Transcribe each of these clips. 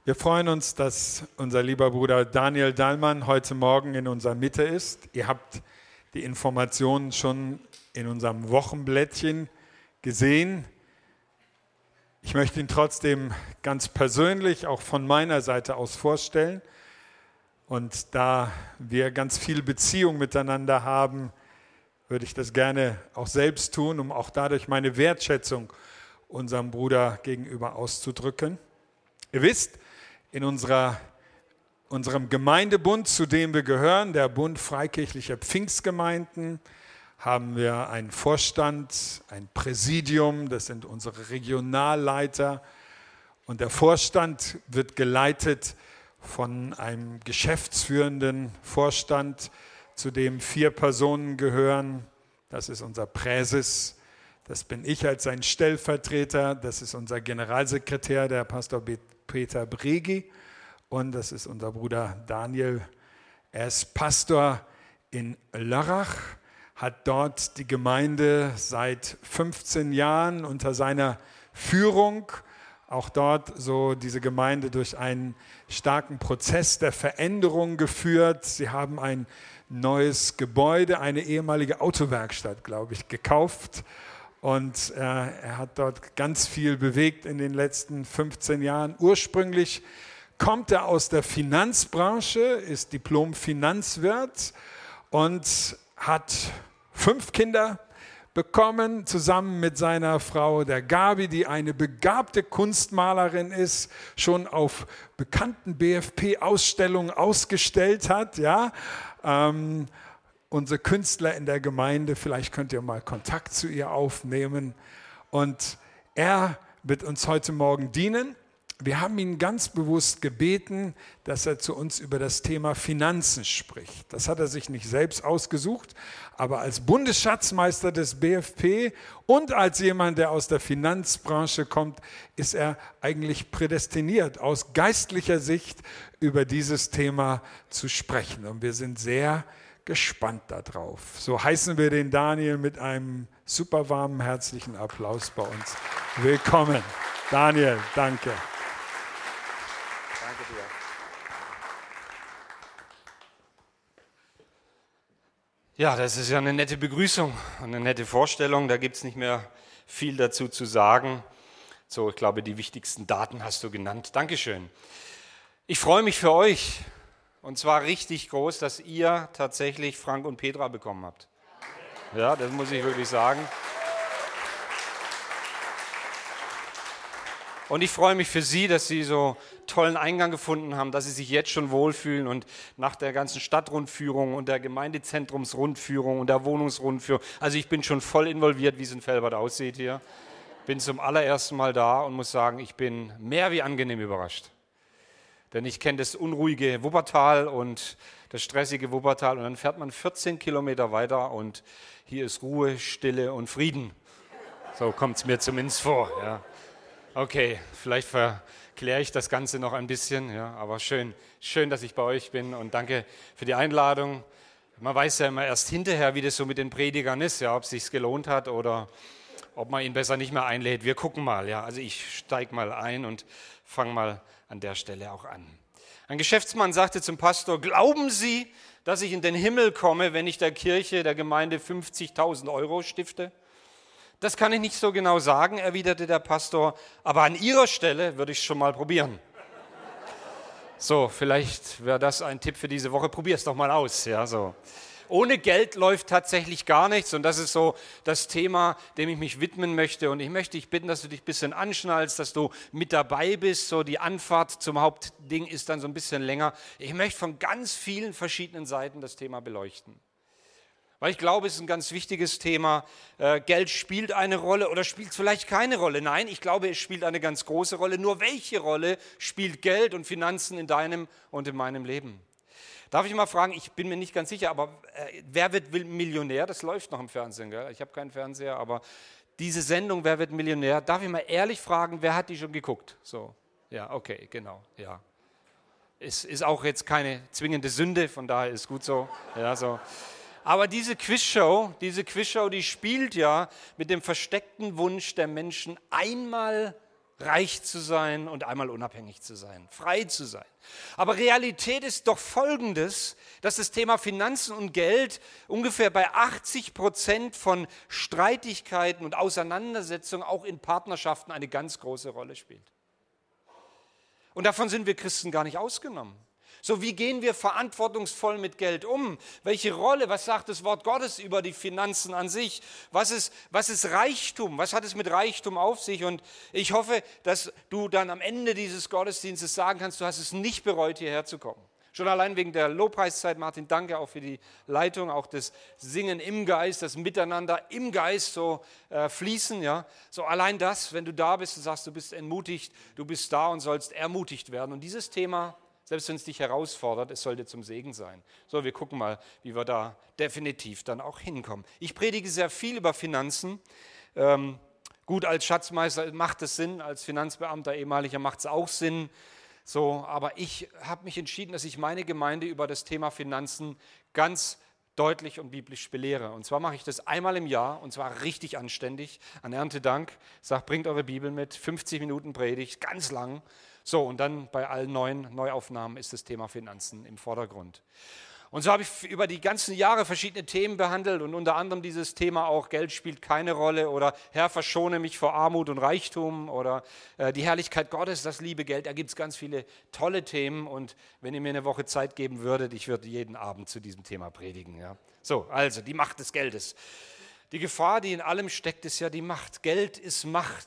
Wir freuen uns, dass unser lieber Bruder Daniel Dahlmann heute Morgen in unserer Mitte ist. Ihr habt die Informationen schon in unserem Wochenblättchen gesehen. Ich möchte ihn trotzdem ganz persönlich auch von meiner Seite aus vorstellen. Und da wir ganz viel Beziehung miteinander haben, würde ich das gerne auch selbst tun, um auch dadurch meine Wertschätzung unserem Bruder gegenüber auszudrücken. Ihr wisst, in unserem Gemeindebund, zu dem wir gehören, der Bund Freikirchlicher Pfingstgemeinden, haben wir einen Vorstand, ein Präsidium, das sind unsere Regionalleiter. Und der Vorstand wird geleitet von einem geschäftsführenden Vorstand, zu dem 4 Personen gehören. Das ist unser Präses, das bin ich als sein Stellvertreter, das ist unser Generalsekretär, der Pastor Peter Bregi, und das ist unser Bruder Daniel. Er ist Pastor in Lörrach, hat dort die Gemeinde seit 15 Jahren unter seiner Führung, auch dort so diese Gemeinde durch einen starken Prozess der Veränderung geführt. Sie haben ein neues Gebäude, eine ehemalige Autowerkstatt, glaube ich, gekauft. Und er hat dort ganz viel bewegt in den letzten 15 Jahren. Ursprünglich kommt er aus der Finanzbranche, ist Diplom-Finanzwirt und hat 5 Kinder bekommen, zusammen mit seiner Frau, der Gabi, die eine begabte Kunstmalerin ist, schon auf bekannten BFP-Ausstellungen ausgestellt hat, ja. Unsere Künstler in der Gemeinde, vielleicht könnt ihr mal Kontakt zu ihr aufnehmen. Und er wird uns heute Morgen dienen. Wir haben ihn ganz bewusst gebeten, dass er zu uns über das Thema Finanzen spricht. Das hat er sich nicht selbst ausgesucht, aber als Bundesschatzmeister des BFP und als jemand, der aus der Finanzbranche kommt, ist er eigentlich prädestiniert, aus geistlicher Sicht über dieses Thema zu sprechen. Und wir sind sehr gespannt darauf. So heißen wir den Daniel mit einem super warmen, herzlichen Applaus bei uns. Willkommen. Daniel, danke. Danke dir. Ja, das ist ja eine nette Begrüßung und eine nette Vorstellung. Da gibt es nicht mehr viel dazu zu sagen. So, ich glaube, die wichtigsten Daten hast du genannt. Dankeschön. Ich freue mich für euch. Und zwar richtig groß, dass ihr tatsächlich Frank und Petra bekommen habt. Ja, das muss ich wirklich sagen. Und ich freue mich für Sie, dass Sie so tollen Eingang gefunden haben, dass Sie sich jetzt schon wohlfühlen und nach der ganzen Stadtrundführung und der Gemeindezentrumsrundführung und der Wohnungsrundführung. Also ich bin schon voll involviert, wie es in Velbert aussieht hier. Bin zum allerersten Mal da und muss sagen, ich bin mehr wie angenehm überrascht. Denn ich kenne das unruhige Wuppertal und das stressige Wuppertal und dann fährt man 14 Kilometer weiter und hier ist Ruhe, Stille und Frieden. So kommt es mir zumindest vor. Ja. Okay, vielleicht verkläre ich das Ganze noch ein bisschen, ja, aber schön, dass ich bei euch bin und danke für die Einladung. Man weiß ja immer erst hinterher, wie das so mit den Predigern ist, ja, ob es sich gelohnt hat oder ob man ihn besser nicht mehr einlädt. Wir gucken mal, ja. Also ich steige mal ein und fange mal an der Stelle auch an. Ein Geschäftsmann sagte zum Pastor: Glauben Sie, dass ich in den Himmel komme, wenn ich der Kirche, der Gemeinde 50.000 Euro stifte? Das kann ich nicht so genau sagen, erwiderte der Pastor, aber an Ihrer Stelle würde ich es schon mal probieren. So, vielleicht wäre das ein Tipp für diese Woche. Probier es doch mal aus. Ja, so. Ohne Geld läuft tatsächlich gar nichts und das ist so das Thema, dem ich mich widmen möchte. Und ich möchte dich bitten, dass du dich ein bisschen anschnallst, dass du mit dabei bist. So die Anfahrt zum Hauptding ist dann so ein bisschen länger. Ich möchte von ganz vielen verschiedenen Seiten das Thema beleuchten. Weil ich glaube, es ist ein ganz wichtiges Thema. Geld spielt eine Rolle oder spielt es vielleicht keine Rolle? Nein, ich glaube, es spielt eine ganz große Rolle. Nur welche Rolle spielt Geld und Finanzen in deinem und in meinem Leben? Darf ich mal fragen, ich bin mir nicht ganz sicher, aber wer wird Millionär? Das läuft noch im Fernsehen, gell? Ich habe keinen Fernseher, aber diese Sendung, wer wird Millionär? Darf ich mal ehrlich fragen, wer hat die schon geguckt? So, ja, okay, genau, ja. Es ist auch jetzt keine zwingende Sünde, von daher ist gut so, ja, so. Aber diese Quizshow, die spielt ja mit dem versteckten Wunsch der Menschen, einmal reich zu sein und einmal unabhängig zu sein, frei zu sein. Aber Realität ist doch Folgendes, dass das Thema Finanzen und Geld ungefähr bei 80% von Streitigkeiten und Auseinandersetzungen auch in Partnerschaften eine ganz große Rolle spielt. Und davon sind wir Christen gar nicht ausgenommen. So, wie gehen wir verantwortungsvoll mit Geld um? Welche Rolle, was sagt das Wort Gottes über die Finanzen an sich? Was ist Reichtum? Was hat es mit Reichtum auf sich? Und ich hoffe, dass du dann am Ende dieses Gottesdienstes sagen kannst, du hast es nicht bereut, hierher zu kommen. Schon allein wegen der Lobpreiszeit, Martin, danke auch für die Leitung, auch das Singen im Geist, das Miteinander im Geist so fließen. Ja? So allein das, wenn du da bist und sagst, du bist entmutigt, du bist da und sollst ermutigt werden. Und dieses Thema, selbst wenn es dich herausfordert, es sollte zum Segen sein. So, wir gucken mal, wie wir da definitiv dann auch hinkommen. Ich predige sehr viel über Finanzen. Gut, als Schatzmeister macht es Sinn, als Finanzbeamter ehemaliger macht es auch Sinn. So, aber ich habe mich entschieden, dass ich meine Gemeinde über das Thema Finanzen ganz deutlich und biblisch belehre. Und zwar mache ich das einmal im Jahr und zwar richtig anständig. An Erntedank, sage, bringt eure Bibel mit, 50 Minuten Predigt, ganz lang. So, und dann bei allen neuen Neuaufnahmen ist das Thema Finanzen im Vordergrund. Und so habe ich über die ganzen Jahre verschiedene Themen behandelt und unter anderem dieses Thema auch, Geld spielt keine Rolle oder Herr, verschone mich vor Armut und Reichtum oder die Herrlichkeit Gottes, das liebe Geld. Da gibt es ganz viele tolle Themen und wenn ihr mir eine Woche Zeit geben würdet, ich würde jeden Abend zu diesem Thema predigen. Ja. So, also die Macht des Geldes. Die Gefahr, die in allem steckt, ist ja die Macht. Geld ist Macht.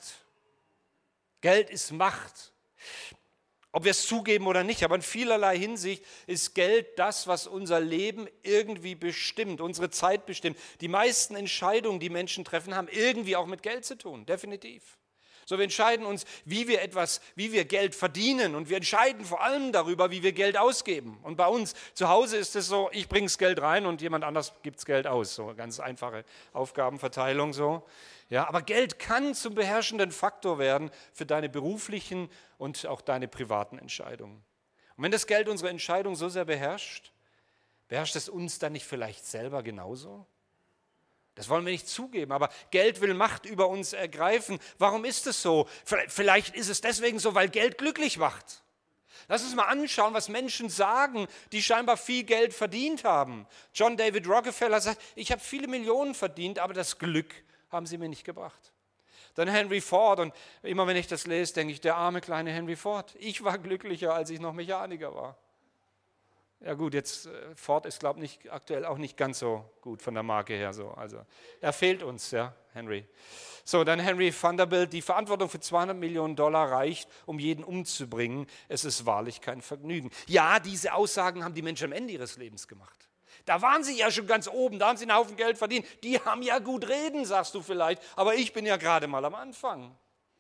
Geld ist Macht. Ob wir es zugeben oder nicht, aber in vielerlei Hinsicht ist Geld das, was unser Leben irgendwie bestimmt, unsere Zeit bestimmt. Die meisten Entscheidungen, die Menschen treffen, haben irgendwie auch mit Geld zu tun, definitiv. So, wir entscheiden uns, wie wir Geld verdienen und wir entscheiden vor allem darüber, wie wir Geld ausgeben. Und bei uns zu Hause ist es so, ich bringe das Geld rein und jemand anders gibt das Geld aus. So, ganz einfache Aufgabenverteilung so. Ja, aber Geld kann zum beherrschenden Faktor werden für deine beruflichen und auch deine privaten Entscheidungen. Und wenn das Geld unsere Entscheidung so sehr beherrscht, beherrscht es uns dann nicht vielleicht selber genauso? Das wollen wir nicht zugeben, aber Geld will Macht über uns ergreifen. Warum ist es so? Vielleicht ist es deswegen so, weil Geld glücklich macht. Lass uns mal anschauen, was Menschen sagen, die scheinbar viel Geld verdient haben. John David Rockefeller sagt, ich habe viele Millionen verdient, aber das Glück haben sie mir nicht gebracht. Dann Henry Ford, und immer wenn ich das lese, denke ich, der arme kleine Henry Ford. Ich war glücklicher, als ich noch Mechaniker war. Ja gut, jetzt Ford ist, glaube ich, aktuell auch nicht ganz so gut von der Marke her. So. Also er fehlt uns, ja, Henry. So, dann Henry Vanderbilt, die Verantwortung für $200 Millionen reicht, um jeden umzubringen. Es ist wahrlich kein Vergnügen. Ja, diese Aussagen haben die Menschen am Ende ihres Lebens gemacht. Da waren sie ja schon ganz oben, da haben sie einen Haufen Geld verdient. Die haben ja gut reden, sagst du vielleicht, aber ich bin ja gerade mal am Anfang.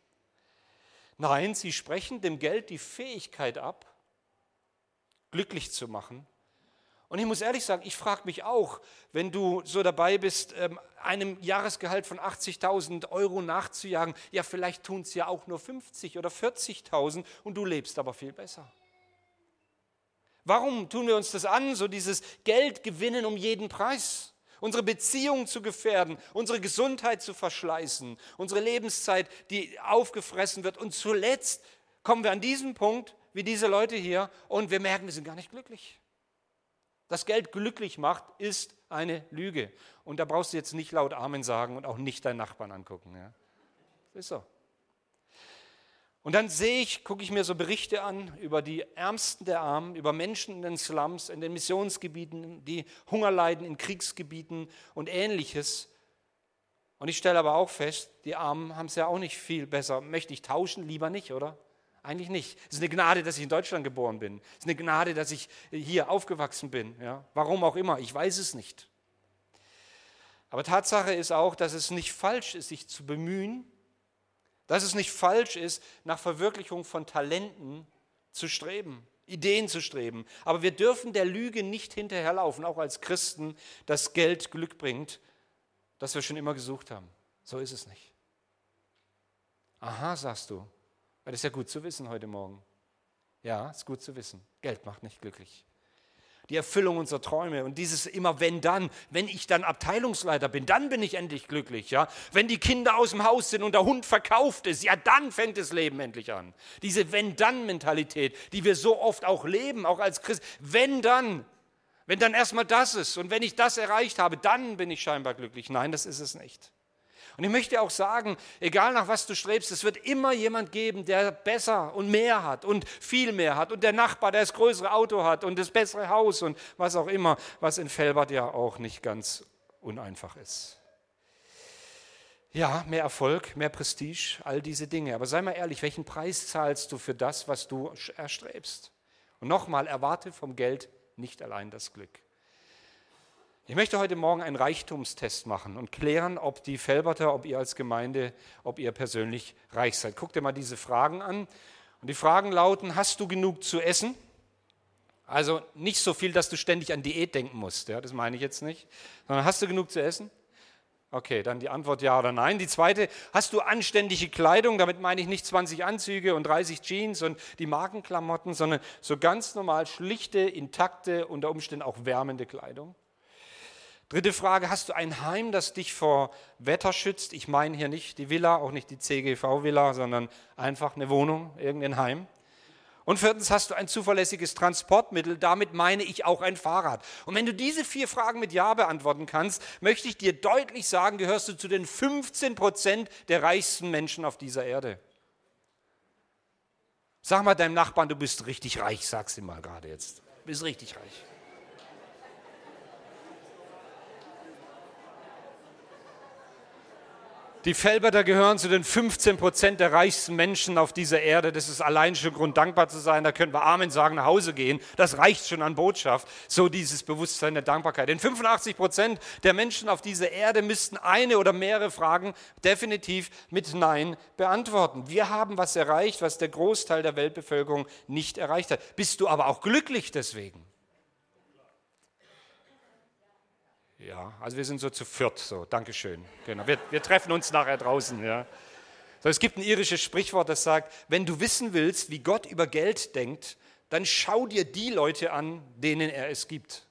Nein, sie sprechen dem Geld die Fähigkeit ab, glücklich zu machen. Und ich muss ehrlich sagen, ich frage mich auch, wenn du so dabei bist, einem Jahresgehalt von 80.000 Euro nachzujagen, ja vielleicht tun es ja auch nur 50 oder 40.000 und du lebst aber viel besser. Warum tun wir uns das an, so dieses Geld gewinnen um jeden Preis? Unsere Beziehungen zu gefährden, unsere Gesundheit zu verschleißen, unsere Lebenszeit, die aufgefressen wird. Und zuletzt kommen wir an diesen Punkt, wie diese Leute hier, und wir merken, wir sind gar nicht glücklich. Dass Geld glücklich macht, ist eine Lüge. Und da brauchst du jetzt nicht laut Amen sagen und auch nicht deinen Nachbarn angucken. Ja? Das ist so. Und dann gucke ich mir so Berichte an über die Ärmsten der Armen, über Menschen in den Slums, in den Missionsgebieten, die Hunger leiden in Kriegsgebieten und Ähnliches. Und ich stelle aber auch fest, die Armen haben es ja auch nicht viel besser. Möchte ich tauschen? Lieber nicht, oder? Eigentlich nicht. Es ist eine Gnade, dass ich in Deutschland geboren bin. Es ist eine Gnade, dass ich hier aufgewachsen bin. Ja? Warum auch immer, ich weiß es nicht. Aber Tatsache ist auch, dass es nicht falsch ist, sich zu bemühen, dass es nicht falsch ist, nach Verwirklichung von Talenten zu streben, Ideen zu streben. Aber wir dürfen der Lüge nicht hinterherlaufen, auch als Christen, dass Geld Glück bringt, das wir schon immer gesucht haben. So ist es nicht. Aha, sagst du. Das ist ja gut zu wissen heute Morgen. Ja, ist gut zu wissen. Geld macht nicht glücklich. Die Erfüllung unserer Träume und dieses immer wenn dann, wenn ich dann Abteilungsleiter bin, dann bin ich endlich glücklich. Ja? Wenn die Kinder aus dem Haus sind und der Hund verkauft ist, ja dann fängt das Leben endlich an. Diese wenn-dann-Mentalität, die wir so oft auch leben, auch als Christ. Wenn dann erstmal das ist und wenn ich das erreicht habe, dann bin ich scheinbar glücklich. Nein, das ist es nicht. Und ich möchte auch sagen, egal nach was du strebst, es wird immer jemand geben, der besser und mehr hat und viel mehr hat und der Nachbar, der das größere Auto hat und das bessere Haus und was auch immer, was in Velbert ja auch nicht ganz uneinfach ist. Ja, mehr Erfolg, mehr Prestige, all diese Dinge. Aber sei mal ehrlich, welchen Preis zahlst du für das, was du erstrebst? Und nochmal, erwarte vom Geld nicht allein das Glück. Ich möchte heute Morgen einen Reichtumstest machen und klären, ob die Velberter, ob ihr als Gemeinde, ob ihr persönlich reich seid. Guck dir mal diese Fragen an. Und die Fragen lauten, hast du genug zu essen? Also nicht so viel, dass du ständig an Diät denken musst, ja, das meine ich jetzt nicht. Sondern hast du genug zu essen? Okay, dann die Antwort ja oder nein. Die zweite, hast du anständige Kleidung? Damit meine ich nicht 20 Anzüge und 30 Jeans und die Markenklamotten, sondern so ganz normal schlichte, intakte, unter Umständen auch wärmende Kleidung. Dritte Frage, hast du ein Heim, das dich vor Wetter schützt? Ich meine hier nicht die Villa, auch nicht die CGV-Villa, sondern einfach eine Wohnung, irgendein Heim. Und viertens, hast du ein zuverlässiges Transportmittel? Damit meine ich auch ein Fahrrad. Und wenn du diese 4 Fragen mit Ja beantworten kannst, möchte ich dir deutlich sagen, gehörst du zu den 15% der reichsten Menschen auf dieser Erde. Sag mal deinem Nachbarn, du bist richtig reich, sag's ihm mal gerade jetzt. Du bist richtig reich. Die Velberter gehören zu den 15% der reichsten Menschen auf dieser Erde. Das ist allein schon Grund, dankbar zu sein. Da können wir Amen sagen, nach Hause gehen. Das reicht schon an Botschaft. So dieses Bewusstsein der Dankbarkeit. Denn 85% der Menschen auf dieser Erde müssten eine oder mehrere Fragen definitiv mit Nein beantworten. Wir haben was erreicht, was der Großteil der Weltbevölkerung nicht erreicht hat. Bist du aber auch glücklich deswegen? Ja, also wir sind so zu viert, so, Dankeschön. Genau. Wir treffen uns nachher draußen. Ja. So, es gibt ein irisches Sprichwort, das sagt, wenn du wissen willst, wie Gott über Geld denkt, dann schau dir die Leute an, denen er es gibt.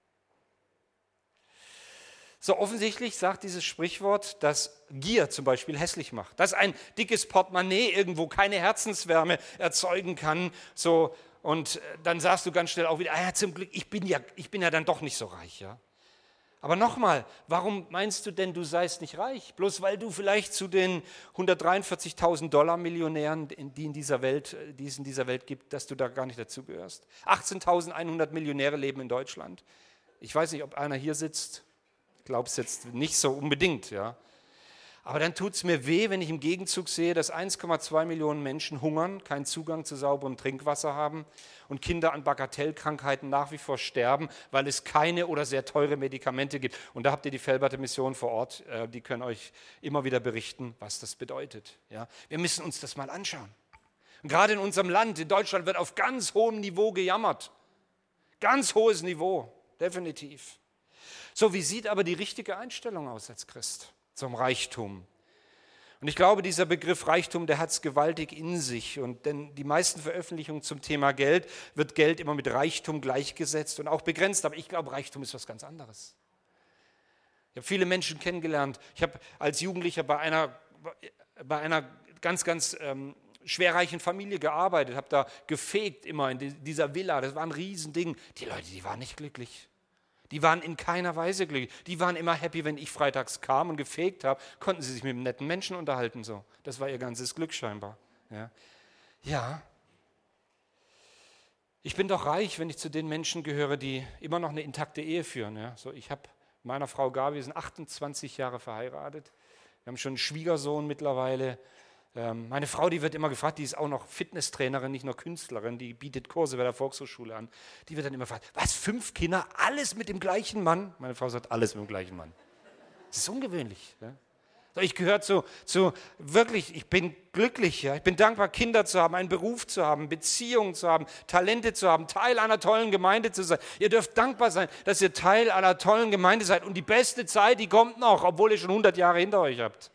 So offensichtlich sagt dieses Sprichwort, dass Gier zum Beispiel hässlich macht, dass ein dickes Portemonnaie irgendwo keine Herzenswärme erzeugen kann. So, und dann sagst du ganz schnell auch wieder, zum Glück, ich bin ja dann doch nicht so reich, ja. Aber nochmal, warum meinst du denn, du seist nicht reich? Bloß weil du vielleicht zu den 143.000 $ Millionären, die es in dieser Welt gibt, dass du da gar nicht dazugehörst. 18.100 Millionäre leben in Deutschland. Ich weiß nicht, ob einer hier sitzt. Ich glaube es jetzt nicht so unbedingt, ja. Aber dann tut es mir weh, wenn ich im Gegenzug sehe, dass 1,2 Millionen Menschen hungern, keinen Zugang zu sauberem Trinkwasser haben und Kinder an Bagatellkrankheiten nach wie vor sterben, weil es keine oder sehr teure Medikamente gibt. Und da habt ihr die Velberter Mission vor Ort, die können euch immer wieder berichten, was das bedeutet. Ja? Wir müssen uns das mal anschauen. Und gerade in unserem Land, in Deutschland, wird auf ganz hohem Niveau gejammert. Ganz hohes Niveau, definitiv. So, wie sieht aber die richtige Einstellung aus als Christ zum Reichtum? Und ich glaube, dieser Begriff Reichtum, der hat es gewaltig in sich. Und denn die meisten Veröffentlichungen zum Thema Geld, wird Geld immer mit Reichtum gleichgesetzt und auch begrenzt. Aber ich glaube, Reichtum ist was ganz anderes. Ich habe viele Menschen kennengelernt. Ich habe als Jugendlicher bei einer ganz, ganz schwerreichen Familie gearbeitet, habe da gefegt immer in dieser Villa. Das war ein Riesending. Die Leute, die waren nicht glücklich. Die waren in keiner Weise glücklich. Die waren immer happy, wenn ich freitags kam und gefegt habe, konnten sie sich mit einem netten Menschen unterhalten. So. Das war ihr ganzes Glück scheinbar. Ja. Ich bin doch reich, wenn ich zu den Menschen gehöre, die immer noch eine intakte Ehe führen. Ja. So, ich habe mit meiner Frau Gabi, wir sind 28 Jahre verheiratet. Wir haben schon einen Schwiegersohn mittlerweile. Meine Frau, die wird immer gefragt, die ist auch noch Fitnesstrainerin, nicht nur Künstlerin, die bietet Kurse bei der Volkshochschule an. Die wird dann immer gefragt, was, 5 Kinder, alles mit dem gleichen Mann? Meine Frau sagt, alles mit dem gleichen Mann. Das ist ungewöhnlich. Ja? So, ich gehöre zu wirklich, ich bin glücklich, ja? Ich bin dankbar, Kinder zu haben, einen Beruf zu haben, Beziehungen zu haben, Talente zu haben, Teil einer tollen Gemeinde zu sein. Ihr dürft dankbar sein, dass ihr Teil einer tollen Gemeinde seid. Und die beste Zeit, die kommt noch, obwohl ihr schon 100 Jahre hinter euch habt.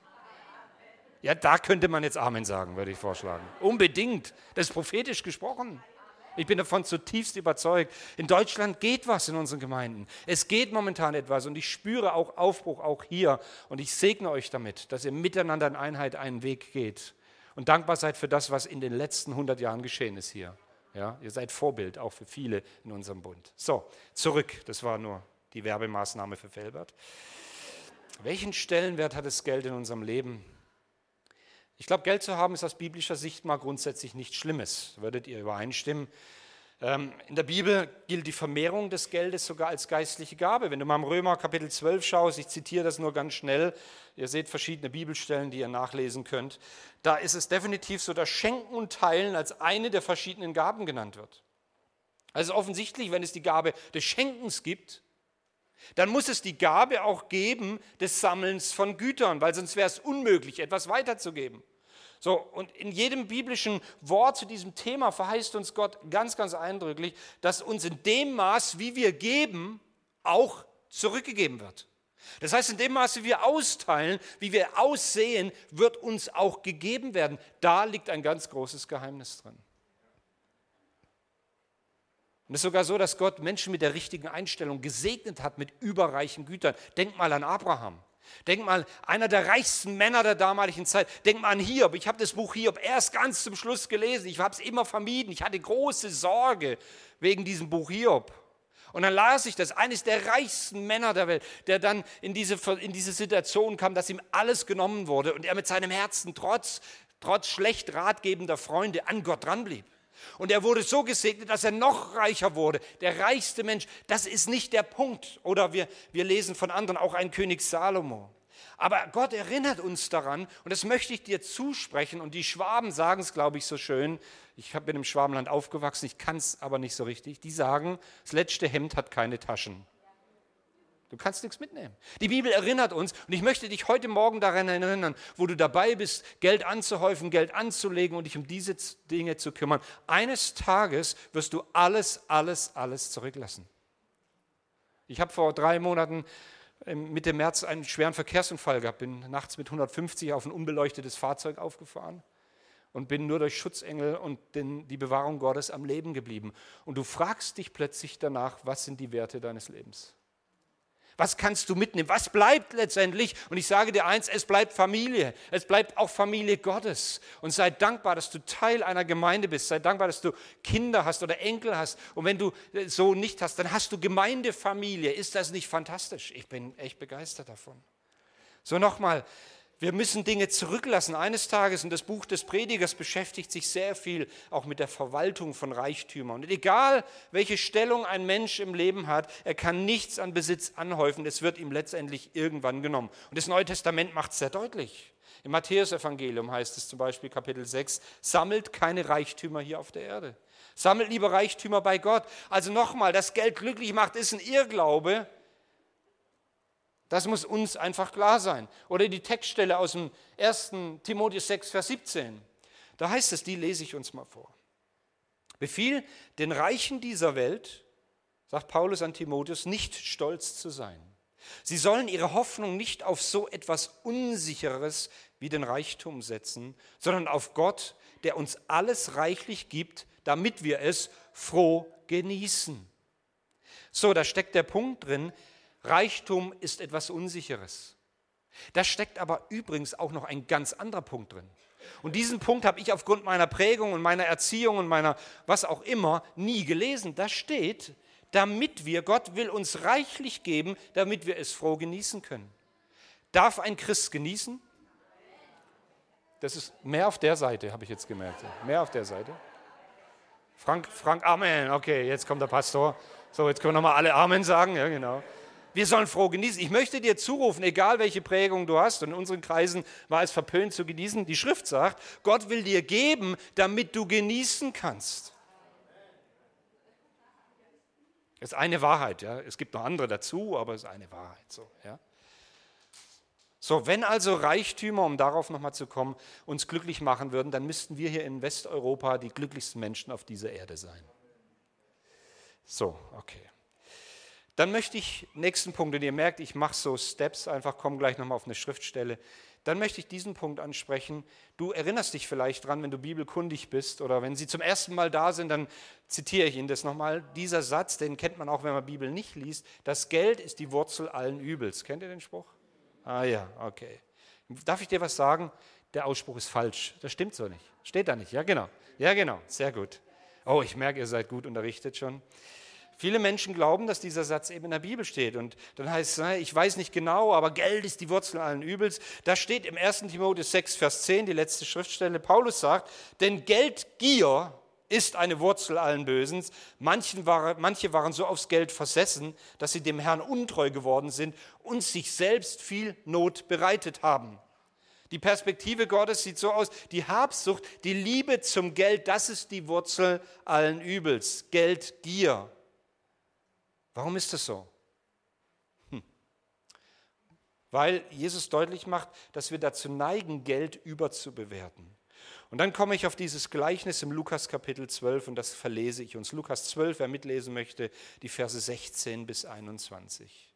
Ja, da könnte man jetzt Amen sagen, würde ich vorschlagen. Unbedingt. Das ist prophetisch gesprochen. Ich bin davon zutiefst überzeugt. In Deutschland geht was in unseren Gemeinden. Es geht momentan etwas und ich spüre auch Aufbruch, auch hier. Und ich segne euch damit, dass ihr miteinander in Einheit einen Weg geht und dankbar seid für das, was in den letzten 100 Jahren geschehen ist hier. Ja, ihr seid Vorbild auch für viele in unserem Bund. So, zurück. Das war nur die Werbemaßnahme für Velbert. Welchen Stellenwert hat das Geld in unserem Leben? Ich glaube, Geld zu haben ist aus biblischer Sicht mal grundsätzlich nichts Schlimmes. Würdet ihr übereinstimmen? In der Bibel gilt die Vermehrung des Geldes sogar als geistliche Gabe. Wenn du mal im Römer Kapitel 12 schaust, ich zitiere das nur ganz schnell, ihr seht verschiedene Bibelstellen, die ihr nachlesen könnt, da ist es definitiv so, dass Schenken und Teilen als eine der verschiedenen Gaben genannt wird. Also offensichtlich, wenn es die Gabe des Schenkens gibt, dann muss es die Gabe auch geben des Sammelns von Gütern, weil sonst wäre es unmöglich, etwas weiterzugeben. So, und in jedem biblischen Wort zu diesem Thema verheißt uns Gott ganz, ganz eindrücklich, dass uns in dem Maß, wie wir geben, auch zurückgegeben wird. Das heißt, in dem Maß, wie wir austeilen, wie wir aussehen, wird uns auch gegeben werden. Da liegt ein ganz großes Geheimnis drin. Und es ist sogar so, dass Gott Menschen mit der richtigen Einstellung gesegnet hat mit überreichen Gütern. Denk mal an Abraham. Denk mal, einer der reichsten Männer der damaligen Zeit. Denk mal an Hiob. Ich habe das Buch Hiob erst ganz zum Schluss gelesen. Ich habe es immer vermieden. Ich hatte große Sorge wegen diesem Buch Hiob. Und dann las ich das, eines der reichsten Männer der Welt, der dann in diese Situation kam, dass ihm alles genommen wurde und er mit seinem Herzen trotz schlecht ratgebender Freunde an Gott dranblieb. Und er wurde so gesegnet, dass er noch reicher wurde. Der reichste Mensch, das ist nicht der Punkt. Oder wir lesen von anderen, auch ein König Salomo. Aber Gott erinnert uns daran, und das möchte ich dir zusprechen, und die Schwaben sagen es, glaube ich, so schön, ich bin im Schwabenland aufgewachsen, ich kann es aber nicht so richtig, die sagen, das letzte Hemd hat keine Taschen. Du kannst nichts mitnehmen. Die Bibel erinnert uns, und ich möchte dich heute Morgen daran erinnern, wo du dabei bist, Geld anzuhäufen, Geld anzulegen und dich um diese Dinge zu kümmern. Eines Tages wirst du alles zurücklassen. Ich habe vor 3 Monaten Mitte März einen schweren Verkehrsunfall gehabt, bin nachts mit 150 auf ein unbeleuchtetes Fahrzeug aufgefahren und bin nur durch Schutzengel und die Bewahrung Gottes am Leben geblieben. Und du fragst dich plötzlich danach, was sind die Werte deines Lebens? Was kannst du mitnehmen? Was bleibt letztendlich? Und ich sage dir eins, es bleibt Familie. Es bleibt auch Familie Gottes. Und sei dankbar, dass du Teil einer Gemeinde bist. Sei dankbar, dass du Kinder hast oder Enkel hast. Und wenn du so nicht hast, dann hast du Gemeindefamilie. Ist das nicht fantastisch? Ich bin echt begeistert davon. So nochmal, wir müssen Dinge zurücklassen eines Tages, und das Buch des Predigers beschäftigt sich sehr viel auch mit der Verwaltung von Reichtümern. Und egal, welche Stellung ein Mensch im Leben hat, er kann nichts an Besitz anhäufen, es wird ihm letztendlich irgendwann genommen. Und das Neue Testament macht es sehr deutlich. Im Matthäusevangelium heißt es zum Beispiel Kapitel 6, sammelt keine Reichtümer hier auf der Erde. Sammelt lieber Reichtümer bei Gott. Also nochmal, dass Geld glücklich macht, ist ein Irrglaube. Das muss uns einfach klar sein. Oder die Textstelle aus dem 1. Timotheus 6, Vers 17. Da heißt es, die lese ich uns mal vor. Befiehl den Reichen dieser Welt, sagt Paulus an Timotheus, nicht stolz zu sein. Sie sollen ihre Hoffnung nicht auf so etwas Unsicheres wie den Reichtum setzen, sondern auf Gott, der uns alles reichlich gibt, damit wir es froh genießen. So, da steckt der Punkt drin, Reichtum ist etwas Unsicheres. Da steckt aber übrigens auch noch ein ganz anderer Punkt drin. Und diesen Punkt habe ich aufgrund meiner Prägung und meiner Erziehung und meiner was auch immer nie gelesen. Da steht, Gott will uns reichlich geben, damit wir es froh genießen können. Darf ein Christ genießen? Das ist mehr auf der Seite, habe ich jetzt gemerkt. Mehr auf der Seite. Frank, Amen. Okay, jetzt kommt der Pastor. So, jetzt können wir nochmal alle Amen sagen. Ja, genau. Wir sollen froh genießen. Ich möchte dir zurufen, egal welche Prägung du hast, und in unseren Kreisen war es verpönt zu genießen, die Schrift sagt, Gott will dir geben, damit du genießen kannst. Das ist eine Wahrheit, ja. Es gibt noch andere dazu, aber es ist eine Wahrheit. So, ja. So, wenn also Reichtümer, um darauf nochmal zu kommen, uns glücklich machen würden, dann müssten wir hier in Westeuropa die glücklichsten Menschen auf dieser Erde sein. So, okay. Dann möchte ich, nächsten Punkt, und ihr merkt, ich mache so Steps, einfach komme gleich nochmal auf eine Schriftstelle. Dann möchte ich diesen Punkt ansprechen. Du erinnerst dich vielleicht dran, wenn du bibelkundig bist oder wenn sie zum ersten Mal da sind, dann zitiere ich Ihnen das nochmal. Dieser Satz, den kennt man auch, wenn man Bibel nicht liest. Das Geld ist die Wurzel allen Übels. Kennt ihr den Spruch? Ah ja, okay. Darf ich dir was sagen? Der Ausspruch ist falsch. Das stimmt so nicht. Steht da nicht. Ja, genau. Ja, genau. Sehr gut. Oh, ich merke, ihr seid gut unterrichtet schon. Viele Menschen glauben, dass dieser Satz eben in der Bibel steht. Und dann heißt es, ich weiß nicht genau, aber Geld ist die Wurzel allen Übels. Da steht im 1. Timotheus 6, Vers 10, die letzte Schriftstelle. Paulus sagt, denn Geldgier ist eine Wurzel allen Bösens. Manche waren so aufs Geld versessen, dass sie dem Herrn untreu geworden sind und sich selbst viel Not bereitet haben. Die Perspektive Gottes sieht so aus, die Habsucht, die Liebe zum Geld, das ist die Wurzel allen Übels. Geldgier. Warum ist das so? Weil Jesus deutlich macht, dass wir dazu neigen, Geld überzubewerten. Und dann komme ich auf dieses Gleichnis im Lukas Kapitel 12 und das verlese ich uns. Lukas 12, wer mitlesen möchte, die Verse 16 bis 21.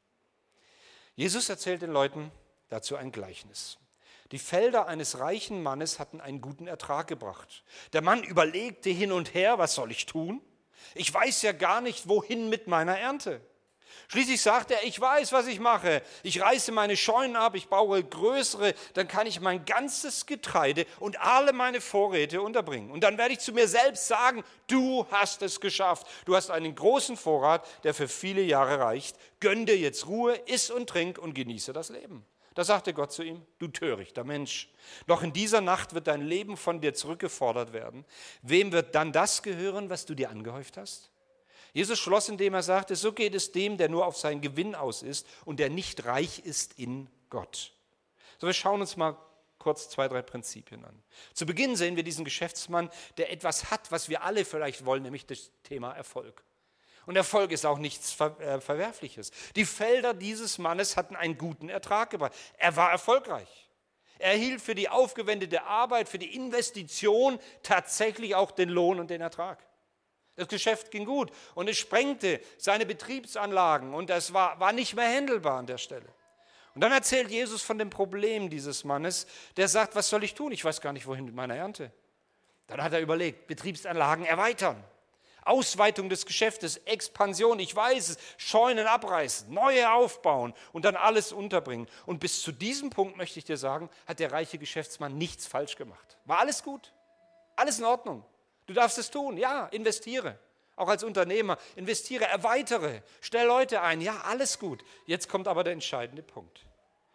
Jesus erzählt den Leuten dazu ein Gleichnis. Die Felder eines reichen Mannes hatten einen guten Ertrag gebracht. Der Mann überlegte hin und her, was soll ich tun? Ich weiß ja gar nicht, wohin mit meiner Ernte. Schließlich sagt er, ich weiß, was ich mache. Ich reiße meine Scheunen ab, ich baue größere, dann kann ich mein ganzes Getreide und alle meine Vorräte unterbringen. Und dann werde ich zu mir selbst sagen, du hast es geschafft. Du hast einen großen Vorrat, der für viele Jahre reicht. Gönn dir jetzt Ruhe, iss und trink und genieße das Leben. Da sagte Gott zu ihm, du törichter Mensch, noch in dieser Nacht wird dein Leben von dir zurückgefordert werden. Wem wird dann das gehören, was du dir angehäuft hast? Jesus schloss, indem er sagte, so geht es dem, der nur auf seinen Gewinn aus ist und der nicht reich ist in Gott. So, wir schauen uns mal kurz 2, 3 Prinzipien an. Zu Beginn sehen wir diesen Geschäftsmann, der etwas hat, was wir alle vielleicht wollen, nämlich das Thema Erfolg. Und Erfolg ist auch nichts Verwerfliches. Die Felder dieses Mannes hatten einen guten Ertrag gebracht. Er war erfolgreich. Er erhielt für die aufgewendete Arbeit, für die Investition tatsächlich auch den Lohn und den Ertrag. Das Geschäft ging gut und es sprengte seine Betriebsanlagen und das war nicht mehr händelbar an der Stelle. Und dann erzählt Jesus von dem Problem dieses Mannes, der sagt, was soll ich tun? Ich weiß gar nicht, wohin mit meiner Ernte. Dann hat er überlegt, Betriebsanlagen erweitern. Ausweitung des Geschäftes, Expansion, ich weiß es, Scheunen abreißen, neue aufbauen und dann alles unterbringen. Und bis zu diesem Punkt, möchte ich dir sagen, hat der reiche Geschäftsmann nichts falsch gemacht. War alles gut, alles in Ordnung. Du darfst es tun, ja, investiere. Auch als Unternehmer, investiere, erweitere, stell Leute ein, ja, alles gut. Jetzt kommt aber der entscheidende Punkt.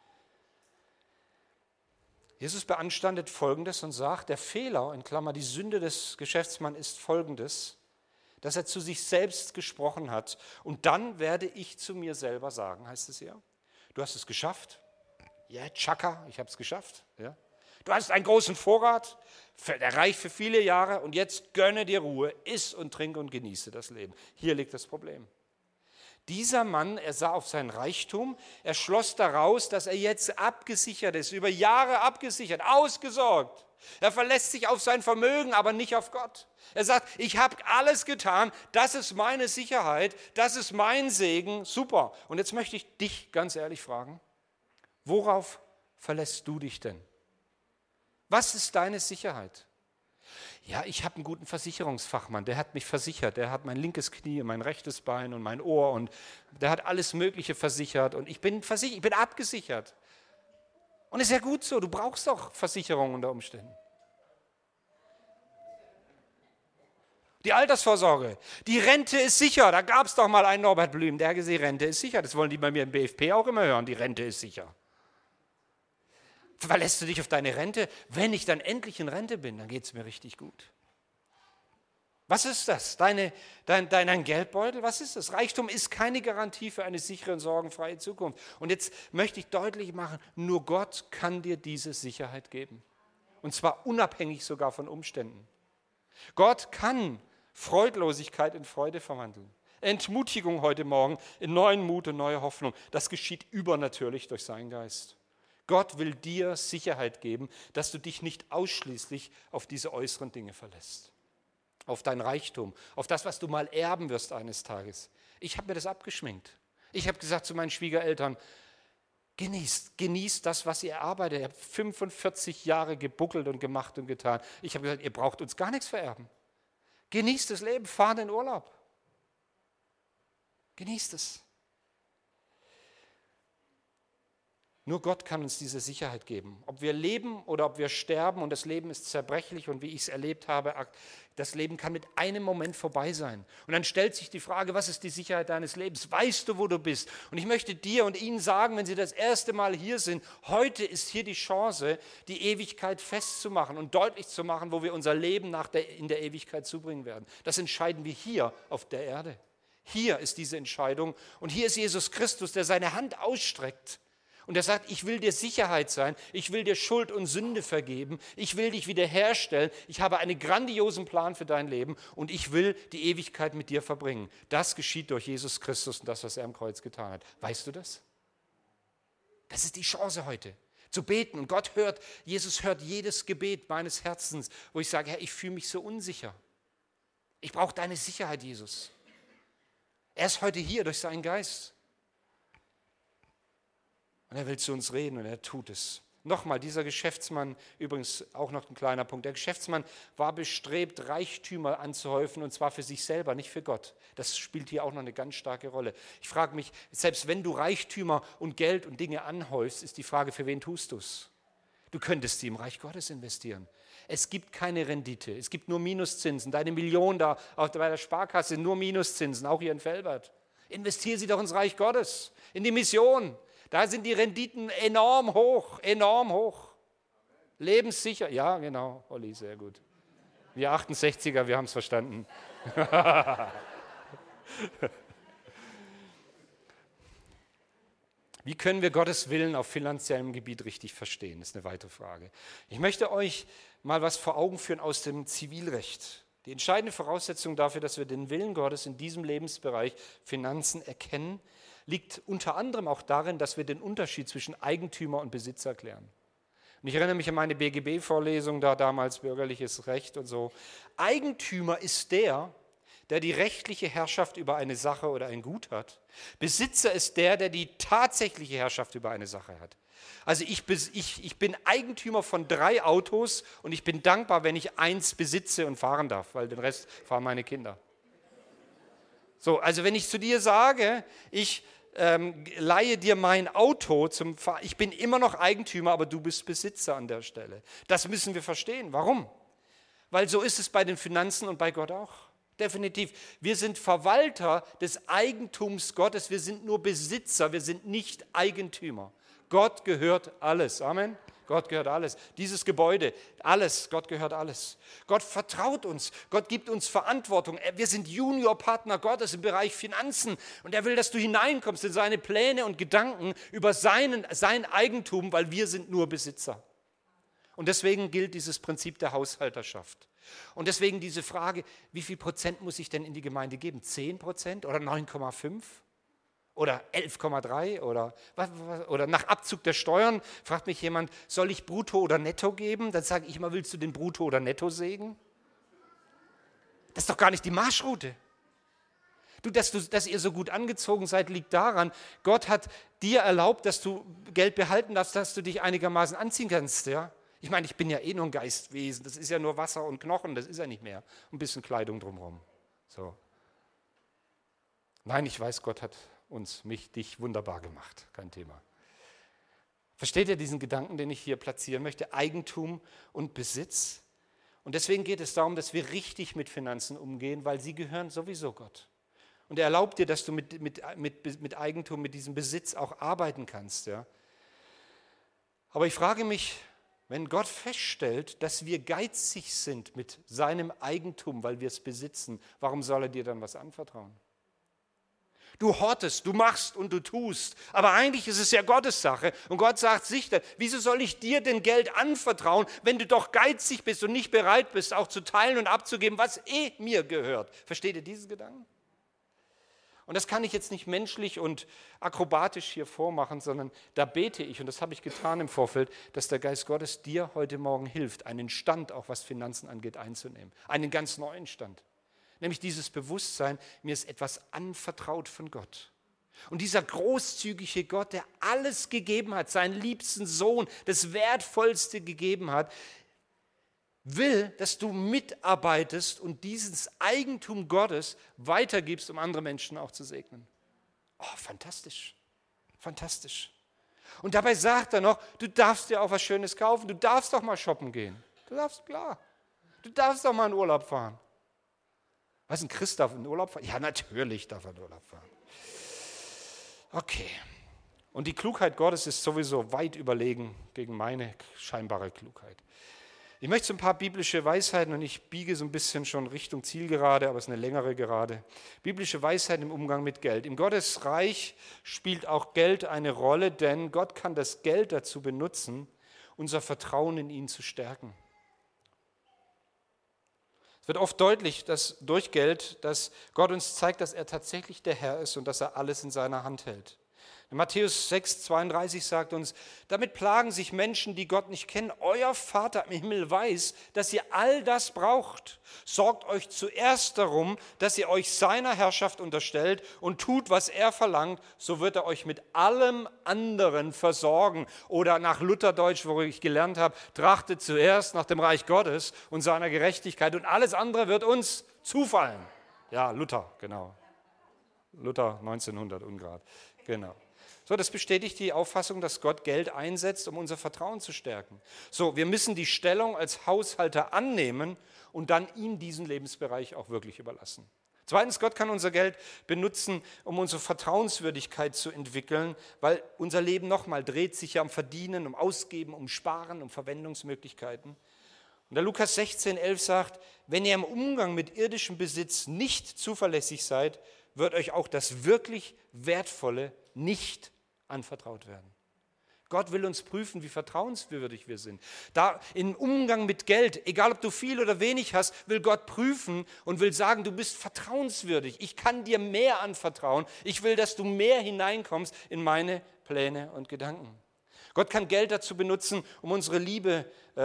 Jesus beanstandet Folgendes und sagt, der Fehler, in Klammer die Sünde des Geschäftsmanns ist Folgendes, dass er zu sich selbst gesprochen hat. Und dann werde ich zu mir selber sagen, heißt es ja. Du hast es geschafft. Ja, tschakka, ich habe es geschafft. Ja. Du hast einen großen Vorrat, der reicht für viele Jahre und jetzt gönne dir Ruhe, iss und trink und genieße das Leben. Hier liegt das Problem. Dieser Mann, er sah auf sein Reichtum, er schloss daraus, dass er jetzt abgesichert ist, über Jahre abgesichert, ausgesorgt. Er verlässt sich auf sein Vermögen, aber nicht auf Gott. Er sagt, ich habe alles getan, das ist meine Sicherheit, das ist mein Segen, super. Und jetzt möchte ich dich ganz ehrlich fragen, worauf verlässt du dich denn? Was ist deine Sicherheit? Ja, ich habe einen guten Versicherungsfachmann, der hat mich versichert, der hat mein linkes Knie, mein rechtes Bein und mein Ohr und der hat alles Mögliche versichert und ich bin abgesichert. Und ist ja gut so, du brauchst doch Versicherung unter Umständen. Die Altersvorsorge, die Rente ist sicher, da gab es doch mal einen Norbert Blüm, der hat gesagt, Rente ist sicher, das wollen die bei mir im BFP auch immer hören, die Rente ist sicher. Verlässt du dich auf deine Rente? Wenn ich dann endlich in Rente bin, dann geht es mir richtig gut. Was ist das? Dein Geldbeutel? Was ist das? Reichtum ist keine Garantie für eine sichere und sorgenfreie Zukunft. Und jetzt möchte ich deutlich machen, nur Gott kann dir diese Sicherheit geben. Und zwar unabhängig sogar von Umständen. Gott kann Freudlosigkeit in Freude verwandeln. Entmutigung heute Morgen in neuen Mut und neue Hoffnung. Das geschieht übernatürlich durch seinen Geist. Gott will dir Sicherheit geben, dass du dich nicht ausschließlich auf diese äußeren Dinge verlässt. Auf dein Reichtum, auf das, was du mal erben wirst eines Tages. Ich habe mir das abgeschminkt. Ich habe gesagt zu meinen Schwiegereltern, genießt das, was ihr erarbeitet. Ihr habt 45 Jahre gebuckelt und gemacht und getan. Ich habe gesagt, ihr braucht uns gar nichts vererben. Genießt das Leben, fahrt in Urlaub. Genießt es. Nur Gott kann uns diese Sicherheit geben. Ob wir leben oder ob wir sterben und das Leben ist zerbrechlich und wie ich es erlebt habe, das Leben kann mit einem Moment vorbei sein. Und dann stellt sich die Frage, was ist die Sicherheit deines Lebens? Weißt du, wo du bist? Und ich möchte dir und Ihnen sagen, wenn Sie das erste Mal hier sind, heute ist hier die Chance, die Ewigkeit festzumachen und deutlich zu machen, wo wir unser Leben in der Ewigkeit zubringen werden. Das entscheiden wir hier auf der Erde. Hier ist diese Entscheidung und hier ist Jesus Christus, der seine Hand ausstreckt. Und er sagt, ich will dir Sicherheit sein, ich will dir Schuld und Sünde vergeben, ich will dich wiederherstellen, ich habe einen grandiosen Plan für dein Leben und ich will die Ewigkeit mit dir verbringen. Das geschieht durch Jesus Christus und das, was er am Kreuz getan hat. Weißt du das? Das ist die Chance heute, zu beten. Und Gott hört, Jesus hört jedes Gebet meines Herzens, wo ich sage, Herr, ich fühle mich so unsicher. Ich brauche deine Sicherheit, Jesus. Er ist heute hier durch seinen Geist. Und er will zu uns reden und er tut es. Nochmal, dieser Geschäftsmann, übrigens auch noch ein kleiner Punkt, der Geschäftsmann war bestrebt, Reichtümer anzuhäufen und zwar für sich selber, nicht für Gott. Das spielt hier auch noch eine ganz starke Rolle. Ich frage mich, selbst wenn du Reichtümer und Geld und Dinge anhäufst, ist die Frage, für wen tust du es? Du könntest sie im Reich Gottes investieren. Es gibt keine Rendite, es gibt nur Minuszinsen. Deine Million da bei der Sparkasse, nur Minuszinsen, auch hier in Velbert. Investiere sie doch ins Reich Gottes, in die Mission. Da sind die Renditen enorm hoch, enorm hoch. Lebenssicher, ja genau, Olli, sehr gut. Wir 68er, wir haben es verstanden. Wie können wir Gottes Willen auf finanziellem Gebiet richtig verstehen? Das ist eine weitere Frage. Ich möchte euch mal was vor Augen führen aus dem Zivilrecht. Die entscheidende Voraussetzung dafür, dass wir den Willen Gottes in diesem Lebensbereich Finanzen erkennen, liegt unter anderem auch darin, dass wir den Unterschied zwischen Eigentümer und Besitzer klären. Und ich erinnere mich an meine BGB-Vorlesung, da damals bürgerliches Recht und so. Eigentümer ist der die rechtliche Herrschaft über eine Sache oder ein Gut hat. Besitzer ist der die tatsächliche Herrschaft über eine Sache hat. Also ich bin Eigentümer von 3 Autos und ich bin dankbar, wenn ich 1 besitze und fahren darf, weil den Rest fahren meine Kinder. So, also wenn ich zu dir sage, ich leihe dir mein Auto zum Fahren, ich bin immer noch Eigentümer, aber du bist Besitzer an der Stelle. Das müssen wir verstehen. Warum? Weil so ist es bei den Finanzen und bei Gott auch. Definitiv. Wir sind Verwalter des Eigentums Gottes. Wir sind nur Besitzer, wir sind nicht Eigentümer. Gott gehört alles. Amen. Gott gehört alles. Dieses Gebäude, alles, Gott gehört alles. Gott vertraut uns, Gott gibt uns Verantwortung. Wir sind Juniorpartner Gottes im Bereich Finanzen und er will, dass du hineinkommst in seine Pläne und Gedanken über sein Eigentum, weil wir sind nur Besitzer. Und deswegen gilt dieses Prinzip der Haushalterschaft. Und deswegen diese Frage, wie viel Prozent muss ich denn in die Gemeinde geben? 10% oder 9,5%? Oder 11,3 oder nach Abzug der Steuern fragt mich jemand, soll ich brutto oder netto geben? Dann sage ich immer, willst du den brutto oder netto Segen? Das ist doch gar nicht die Marschroute. Dass ihr so gut angezogen seid, liegt daran, Gott hat dir erlaubt, dass du Geld behalten darfst, dass du dich einigermaßen anziehen kannst. Ja? Ich meine, ich bin ja eh nur ein Geistwesen, das ist ja nur Wasser und Knochen, das ist ja nicht mehr. Ein bisschen Kleidung drumherum. So. Nein, ich weiß, Gott hat dich wunderbar gemacht, kein Thema. Versteht ihr diesen Gedanken, den ich hier platzieren möchte? Eigentum und Besitz. Und deswegen geht es darum, dass wir richtig mit Finanzen umgehen, weil sie gehören sowieso Gott. Und er erlaubt dir, dass du mit Eigentum, mit diesem Besitz auch arbeiten kannst. Ja? Aber ich frage mich, wenn Gott feststellt, dass wir geizig sind mit seinem Eigentum, weil wir es besitzen, warum soll er dir dann was anvertrauen? Du hortest, du machst und du tust, aber eigentlich ist es ja Gottes Sache. Und Gott sagt sich dann, wieso soll ich dir denn Geld anvertrauen, wenn du doch geizig bist und nicht bereit bist, auch zu teilen und abzugeben, was mir gehört? Versteht ihr diesen Gedanken? Und das kann ich jetzt nicht menschlich und akrobatisch hier vormachen, sondern da bete ich, und das habe ich getan im Vorfeld, dass der Geist Gottes dir heute Morgen hilft, einen Stand, auch was Finanzen angeht, einzunehmen. Einen ganz neuen Stand. Nämlich dieses Bewusstsein, mir ist etwas anvertraut von Gott. Und dieser großzügige Gott, der alles gegeben hat, seinen liebsten Sohn, das Wertvollste gegeben hat, will, dass du mitarbeitest und dieses Eigentum Gottes weitergibst, um andere Menschen auch zu segnen. Oh, fantastisch, fantastisch. Und dabei sagt er noch, du darfst dir auch was Schönes kaufen, du darfst doch mal shoppen gehen. Du darfst, klar, du darfst doch mal in Urlaub fahren. Was, ein Christ darf in Urlaub fahren? Ja, natürlich darf er in Urlaub fahren. Okay. Und die Klugheit Gottes ist sowieso weit überlegen gegen meine scheinbare Klugheit. Ich möchte so ein paar biblische Weisheiten, und ich biege so ein bisschen schon Richtung Zielgerade, aber es ist eine längere Gerade. Biblische Weisheiten im Umgang mit Geld. Im Gottesreich spielt auch Geld eine Rolle, denn Gott kann das Geld dazu benutzen, unser Vertrauen in ihn zu stärken. Es wird oft deutlich, dass durch Geld, dass Gott uns zeigt, dass er tatsächlich der Herr ist und dass er alles in seiner Hand hält. In Matthäus 6,32 sagt uns, damit plagen sich Menschen, die Gott nicht kennen. Euer Vater im Himmel weiß, dass ihr all das braucht. Sorgt euch zuerst darum, dass ihr euch seiner Herrschaft unterstellt und tut, was er verlangt, so wird er euch mit allem anderen versorgen. Oder nach Lutherdeutsch, wo ich gelernt habe, trachtet zuerst nach dem Reich Gottes und seiner Gerechtigkeit und alles andere wird uns zufallen. Ja, Luther, genau. Luther 1900 Ungrad, genau. So, das bestätigt die Auffassung, dass Gott Geld einsetzt, um unser Vertrauen zu stärken. So, wir müssen die Stellung als Haushalter annehmen und dann ihm diesen Lebensbereich auch wirklich überlassen. Zweitens, Gott kann unser Geld benutzen, um unsere Vertrauenswürdigkeit zu entwickeln, weil unser Leben nochmal dreht sich ja um Verdienen, um Ausgeben, um Sparen, um Verwendungsmöglichkeiten. Und der Lukas 16,11 sagt, wenn ihr im Umgang mit irdischem Besitz nicht zuverlässig seid, wird euch auch das wirklich Wertvolle nicht anvertraut werden. Gott will uns prüfen, wie vertrauenswürdig wir sind. Da im Umgang mit Geld, egal ob du viel oder wenig hast, will Gott prüfen und will sagen, du bist vertrauenswürdig. Ich kann dir mehr anvertrauen. Ich will, dass du mehr hineinkommst in meine Pläne und Gedanken. Gott kann Geld dazu benutzen, um unsere Liebe,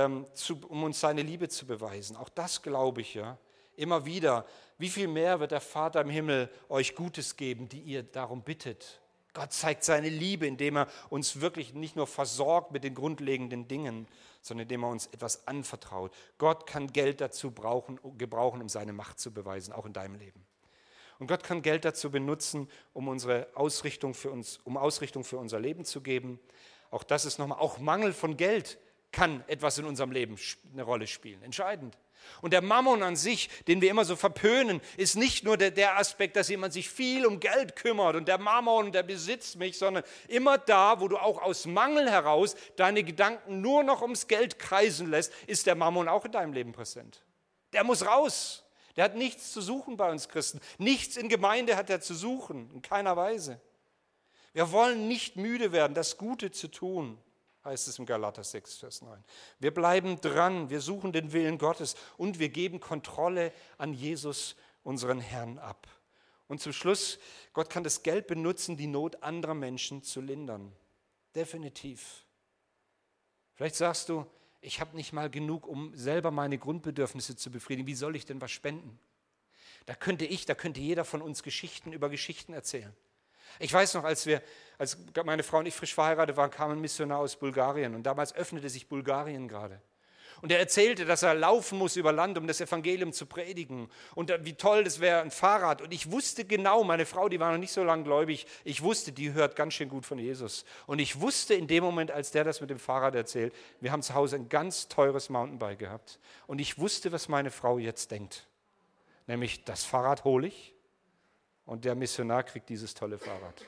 um uns seine Liebe zu beweisen. Auch das glaube ich ja immer wieder. Wie viel mehr wird der Vater im Himmel euch Gutes geben, die ihr darum bittet? Gott zeigt seine Liebe, indem er uns wirklich nicht nur versorgt mit den grundlegenden Dingen, sondern indem er uns etwas anvertraut. Gott kann Geld dazu gebrauchen, um seine Macht zu beweisen, auch in deinem Leben. Und Gott kann Geld dazu benutzen, um Ausrichtung für unser Leben zu geben. Auch das ist nochmal, auch Mangel von Geld kann etwas in unserem Leben eine Rolle spielen, entscheidend. Und der Mammon an sich, den wir immer so verpönen, ist nicht nur der Aspekt, dass jemand sich viel um Geld kümmert und der Mammon, der besitzt mich, sondern immer da, wo du auch aus Mangel heraus deine Gedanken nur noch ums Geld kreisen lässt, ist der Mammon auch in deinem Leben präsent. Der muss raus. Der hat nichts zu suchen bei uns Christen. Nichts in Gemeinde hat er zu suchen, in keiner Weise. Wir wollen nicht müde werden, das Gute zu tun, heißt es im Galater 6, Vers 9. Wir bleiben dran, wir suchen den Willen Gottes und wir geben Kontrolle an Jesus, unseren Herrn, ab. Und zum Schluss, Gott kann das Geld benutzen, die Not anderer Menschen zu lindern. Definitiv. Vielleicht sagst du, ich habe nicht mal genug, um selber meine Grundbedürfnisse zu befriedigen. Wie soll ich denn was spenden? Da könnte jeder von uns Geschichten über Geschichten erzählen. Ich weiß noch, als meine Frau und ich frisch verheiratet waren, kam ein Missionar aus Bulgarien und damals öffnete sich Bulgarien gerade. Und er erzählte, dass er laufen muss über Land, um das Evangelium zu predigen und wie toll das wäre, ein Fahrrad. Und ich wusste genau, meine Frau, die war noch nicht so lange gläubig, ich wusste, die hört ganz schön gut von Jesus. Und ich wusste in dem Moment, als der das mit dem Fahrrad erzählt, wir haben zu Hause ein ganz teures Mountainbike gehabt. Und ich wusste, was meine Frau jetzt denkt. Nämlich, das Fahrrad hole ich. Und der Missionar kriegt dieses tolle Fahrrad.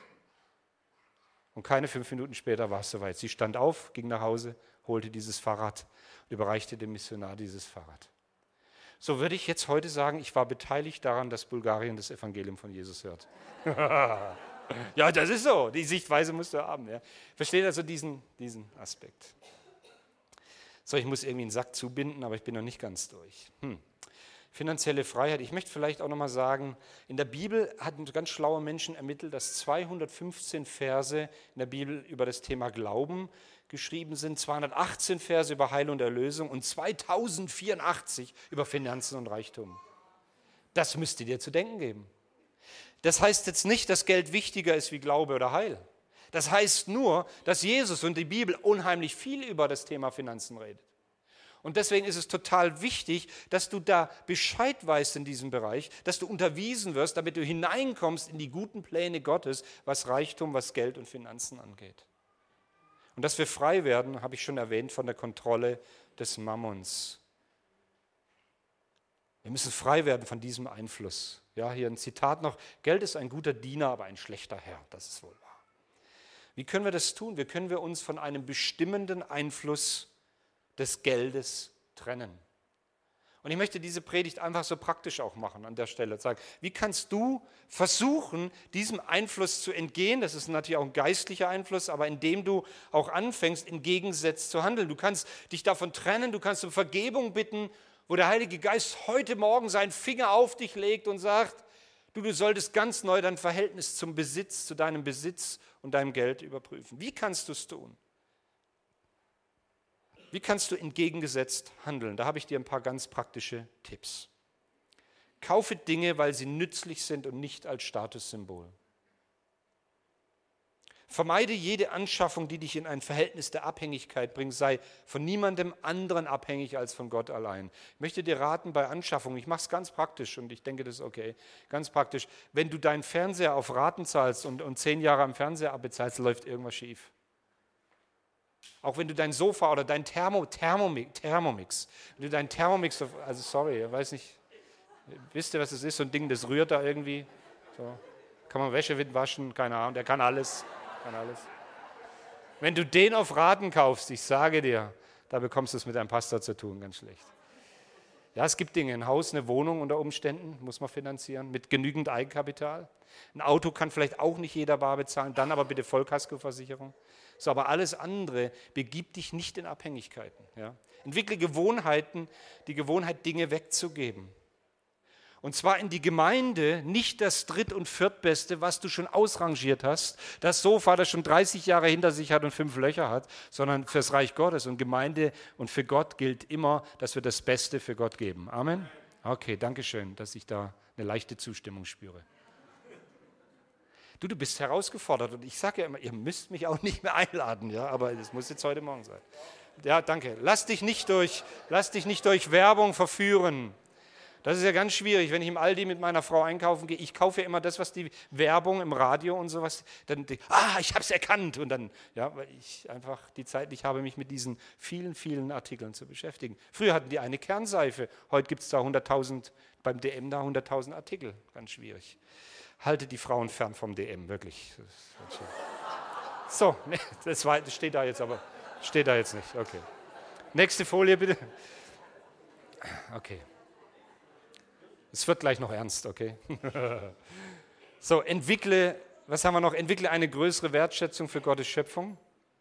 Und keine 5 Minuten später war es soweit. Sie stand auf, ging nach Hause, holte dieses Fahrrad und überreichte dem Missionar dieses Fahrrad. So würde ich jetzt heute sagen, ich war beteiligt daran, dass Bulgarien das Evangelium von Jesus hört. Ja, das ist so. Die Sichtweise musst du haben. Ja. Versteht also diesen Aspekt. So, ich muss irgendwie einen Sack zubinden, aber ich bin noch nicht ganz durch. Finanzielle Freiheit. Ich möchte vielleicht auch nochmal sagen, in der Bibel hatten ganz schlaue Menschen ermittelt, dass 215 Verse in der Bibel über das Thema Glauben geschrieben sind, 218 Verse über Heil und Erlösung und 2084 über Finanzen und Reichtum. Das müsste dir zu denken geben. Das heißt jetzt nicht, dass Geld wichtiger ist wie Glaube oder Heil. Das heißt nur, dass Jesus und die Bibel unheimlich viel über das Thema Finanzen redet. Und deswegen ist es total wichtig, dass du da Bescheid weißt in diesem Bereich, dass du unterwiesen wirst, damit du hineinkommst in die guten Pläne Gottes, was Reichtum, was Geld und Finanzen angeht. Und dass wir frei werden, habe ich schon erwähnt, von der Kontrolle des Mammons. Wir müssen frei werden von diesem Einfluss. Ja, hier ein Zitat noch: Geld ist ein guter Diener, aber ein schlechter Herr. Das ist wohl wahr. Wie können wir das tun? Wie können wir uns von einem bestimmenden Einfluss des Geldes trennen? Und ich möchte diese Predigt einfach so praktisch auch machen an der Stelle. Sagen, wie kannst du versuchen, diesem Einfluss zu entgehen? Das ist natürlich auch ein geistlicher Einfluss, aber indem du auch anfängst, im Gegensatz zu handeln. Du kannst dich davon trennen, du kannst um Vergebung bitten, wo der Heilige Geist heute Morgen seinen Finger auf dich legt und sagt, du solltest ganz neu dein Verhältnis zum Besitz, zu deinem Besitz und deinem Geld überprüfen. Wie kannst du es tun? Wie kannst du entgegengesetzt handeln? Da habe ich dir ein paar ganz praktische Tipps. Kaufe Dinge, weil sie nützlich sind und nicht als Statussymbol. Vermeide jede Anschaffung, die dich in ein Verhältnis der Abhängigkeit bringt. Sei von niemandem anderen abhängig als von Gott allein. Ich möchte dir raten bei Anschaffungen, ich mache es ganz praktisch und ich denke, das ist okay, ganz praktisch. Wenn du deinen Fernseher auf Raten zahlst und 10 Jahre am Fernseher abbezahlst, läuft irgendwas schief. Auch wenn du dein Sofa oder dein Thermomix, wenn du deinen Thermomix, also sorry, ich weiß nicht, wisst ihr, was das ist? So ein Ding, das rührt da irgendwie. So. Kann man Wäsche waschen? Keine Ahnung, der kann alles. Wenn du den auf Raten kaufst, ich sage dir, da bekommst du es mit einem Pastor zu tun, ganz schlecht. Ja, es gibt Dinge, ein Haus, eine Wohnung unter Umständen, muss man finanzieren, mit genügend Eigenkapital. Ein Auto kann vielleicht auch nicht jeder bar bezahlen, dann aber bitte Vollkaskoversicherung. So, aber alles andere begib dich nicht in Abhängigkeiten. Ja. Entwickle Gewohnheiten, die Gewohnheit, Dinge wegzugeben. Und zwar in die Gemeinde, nicht das Dritt- und Viertbeste, was du schon ausrangiert hast, das Sofa, das schon 30 Jahre hinter sich hat und 5 Löcher hat, sondern fürs Reich Gottes. Und Gemeinde und für Gott gilt immer, dass wir das Beste für Gott geben. Amen? Okay, danke schön, dass ich da eine leichte Zustimmung spüre. Du bist herausgefordert und ich sage ja immer, ihr müsst mich auch nicht mehr einladen, ja, aber das muss jetzt heute Morgen sein. Ja, danke. Lass dich nicht durch Werbung verführen. Das ist ja ganz schwierig, wenn ich im Aldi mit meiner Frau einkaufen gehe. Ich kaufe ja immer das, was die Werbung im Radio und sowas, dann denke ich, ich habe es erkannt. Und dann, ja, weil ich einfach die Zeit nicht habe, mich mit diesen vielen, vielen Artikeln zu beschäftigen. Früher hatten die eine Kernseife, heute gibt es da 100.000, beim DM da 100.000 Artikel. Ganz schwierig. Haltet die Frauen fern vom DM, wirklich. So, das steht da jetzt nicht. Okay. Nächste Folie bitte. Okay. Es wird gleich noch ernst, okay? So, was haben wir noch? Entwickle eine größere Wertschätzung für Gottes Schöpfung.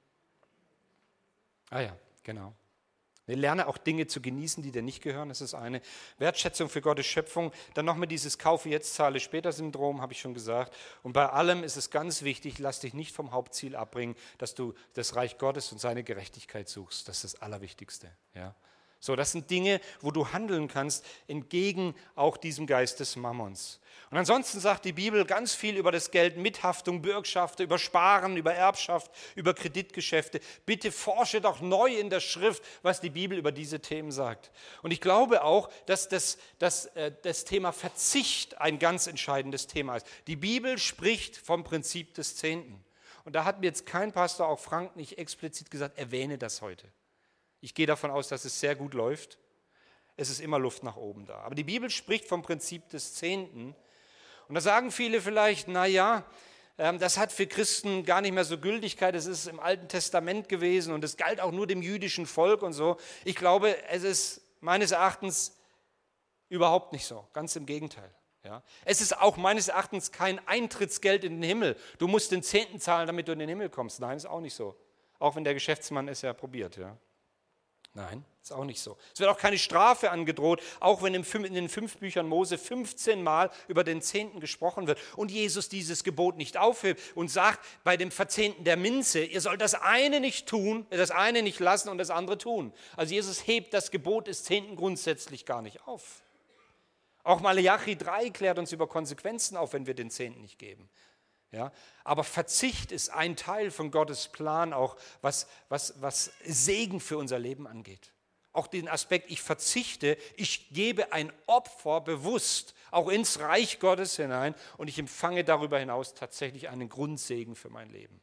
Ah ja, genau. Lerne auch Dinge zu genießen, die dir nicht gehören. Das ist eine Wertschätzung für Gottes Schöpfung. Dann noch mit dieses Kaufe jetzt, zahle später Syndrom, habe ich schon gesagt. Und bei allem ist es ganz wichtig, lass dich nicht vom Hauptziel abbringen, dass du das Reich Gottes und seine Gerechtigkeit suchst. Das ist das Allerwichtigste. Ja. So, das sind Dinge, wo du handeln kannst, entgegen auch diesem Geist des Mammons. Und ansonsten sagt die Bibel ganz viel über das Geld, Mithaftung, Bürgschaft, über Sparen, über Erbschaft, über Kreditgeschäfte. Bitte forsche doch neu in der Schrift, was die Bibel über diese Themen sagt. Und ich glaube auch, dass das Thema Verzicht ein ganz entscheidendes Thema ist. Die Bibel spricht vom Prinzip des Zehnten. Und da hat mir jetzt kein Pastor, auch Frank, nicht explizit gesagt, erwähne das heute. Ich gehe davon aus, dass es sehr gut läuft. Es ist immer Luft nach oben da. Aber die Bibel spricht vom Prinzip des Zehnten. Und da sagen viele vielleicht, das hat für Christen gar nicht mehr so Gültigkeit. Es ist im Alten Testament gewesen und es galt auch nur dem jüdischen Volk und so. Ich glaube, es ist meines Erachtens überhaupt nicht so. Ganz im Gegenteil. Ja. Es ist auch meines Erachtens kein Eintrittsgeld in den Himmel. Du musst den Zehnten zahlen, damit du in den Himmel kommst. Nein, ist auch nicht so. Auch wenn der Geschäftsmann es ja probiert, ja. Nein, ist auch nicht so. Es wird auch keine Strafe angedroht, auch wenn in den 5 Büchern Mose 15 Mal über den Zehnten gesprochen wird und Jesus dieses Gebot nicht aufhebt und sagt bei dem Verzehnten der Minze, ihr sollt das eine nicht tun, das eine nicht lassen und das andere tun. Also Jesus hebt das Gebot des Zehnten grundsätzlich gar nicht auf. Auch Malachi 3 klärt uns über Konsequenzen auf, wenn wir den Zehnten nicht geben. Ja? Aber Verzicht ist ein Teil von Gottes Plan, auch was Segen für unser Leben angeht. Auch den Aspekt, ich verzichte, ich gebe ein Opfer bewusst auch ins Reich Gottes hinein und ich empfange darüber hinaus tatsächlich einen Grundsegen für mein Leben.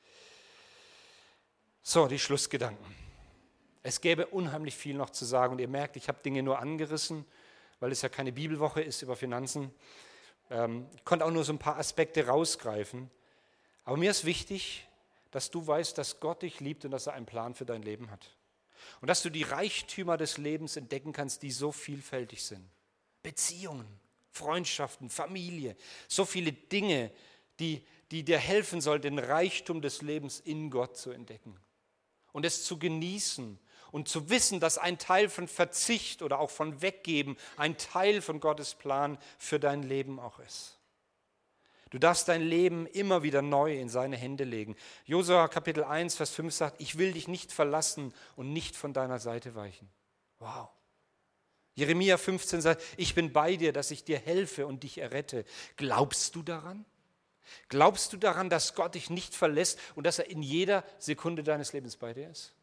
So, die Schlussgedanken. Es gäbe unheimlich viel noch zu sagen und ihr merkt, ich habe Dinge nur angerissen, weil es ja keine Bibelwoche ist über Finanzen. Ich konnte auch nur so ein paar Aspekte rausgreifen. Aber mir ist wichtig, dass du weißt, dass Gott dich liebt und dass er einen Plan für dein Leben hat. Und dass du die Reichtümer des Lebens entdecken kannst, die so vielfältig sind. Beziehungen, Freundschaften, Familie, so viele Dinge, die dir helfen sollen, den Reichtum des Lebens in Gott zu entdecken. Und es zu genießen und zu wissen, dass ein Teil von Verzicht oder auch von Weggeben ein Teil von Gottes Plan für dein Leben auch ist. Du darfst dein Leben immer wieder neu in seine Hände legen. Josua Kapitel 1, Vers 5 sagt, ich will dich nicht verlassen und nicht von deiner Seite weichen. Wow. Jeremia 15 sagt, ich bin bei dir, dass ich dir helfe und dich errette. Glaubst du daran? Glaubst du daran, dass Gott dich nicht verlässt und dass er in jeder Sekunde deines Lebens bei dir ist?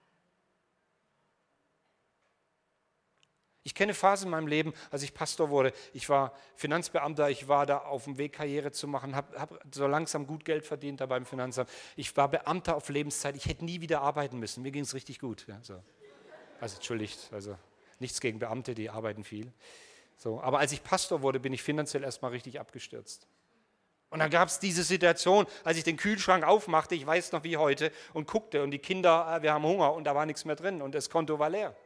Ich kenne Phasen in meinem Leben, als ich Pastor wurde. Ich war Finanzbeamter, ich war da auf dem Weg, Karriere zu machen, habe so langsam gut Geld verdient da beim Finanzamt. Ich war Beamter auf Lebenszeit, ich hätte nie wieder arbeiten müssen. Mir ging es richtig gut. Ja, so. Also entschuldigt, also nichts gegen Beamte, die arbeiten viel. So, aber als ich Pastor wurde, bin ich finanziell erstmal richtig abgestürzt. Und dann gab es diese Situation, als ich den Kühlschrank aufmachte, ich weiß noch wie heute, und guckte und die Kinder, wir haben Hunger und da war nichts mehr drin und das Konto war leer.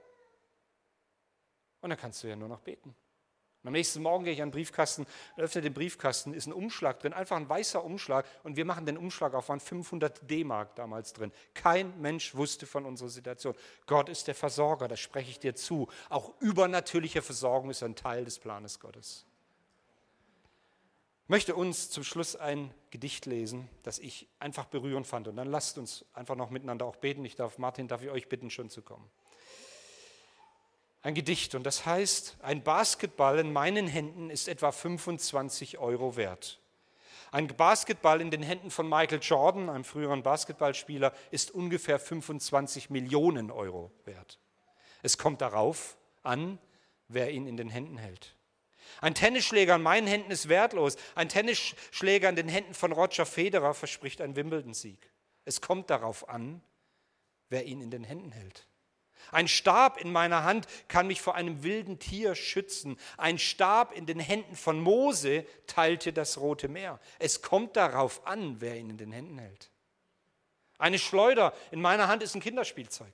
Und dann kannst du ja nur noch beten. Und am nächsten Morgen gehe ich an den Briefkasten, öffne den Briefkasten, ist ein Umschlag drin, einfach ein weißer Umschlag und wir machen den Umschlag auf, waren 500 D-Mark damals drin. Kein Mensch wusste von unserer Situation. Gott ist der Versorger, das spreche ich dir zu. Auch übernatürliche Versorgung ist ein Teil des Planes Gottes. Ich möchte uns zum Schluss ein Gedicht lesen, das ich einfach berührend fand. Und dann lasst uns einfach noch miteinander auch beten. Martin, darf ich euch bitten, schon zu kommen. Ein Gedicht und das heißt, ein Basketball in meinen Händen ist etwa 25 € wert. Ein Basketball in den Händen von Michael Jordan, einem früheren Basketballspieler, ist ungefähr 25 Millionen € wert. Es kommt darauf an, wer ihn in den Händen hält. Ein Tennisschläger in meinen Händen ist wertlos. Ein Tennisschläger in den Händen von Roger Federer verspricht einen Wimbledon-Sieg. Es kommt darauf an, wer ihn in den Händen hält. Ein Stab in meiner Hand kann mich vor einem wilden Tier schützen. Ein Stab in den Händen von Mose teilte das Rote Meer. Es kommt darauf an, wer ihn in den Händen hält. Eine Schleuder in meiner Hand ist ein Kinderspielzeug.